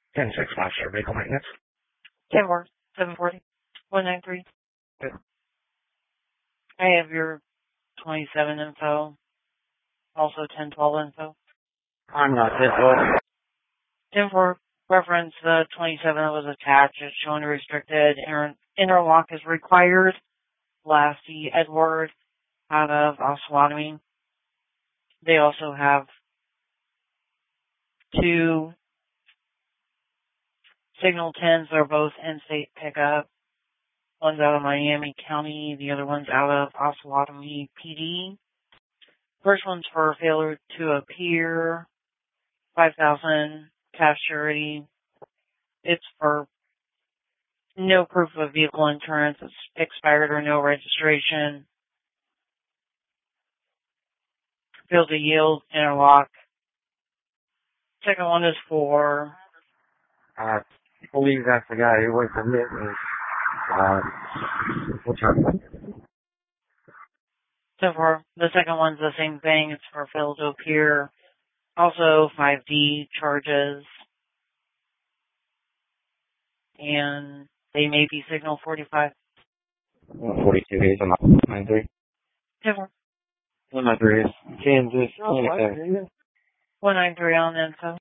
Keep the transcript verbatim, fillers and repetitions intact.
ten six five, sir. Vehicle maintenance. ten four, seven forty, one nine three. Good. I have your twenty-seven info. Also ten twelve info. I'm not this one. ten four, reference the twenty-seven that was attached. It's showing restricted. Inter- interlock is required. Lassie Edward out of Osawatomie. They also have two Signal tens. They're both in-state pickup. One's out of Miami County. The other one's out of Osawatomie P D. First one's for failure to appear. five thousand cash surety. It's for no proof of vehicle insurance. It's expired or no registration. Failed to yield, interlock. Second one is for... I believe that's the guy who worked for me. Uh, what's her name? So for the second one's the same thing. It's for failed to appear. Also five D charges. And they may be signal forty-five. forty-two is on nine three. Never. one nine three is Kansas. one nine three on info.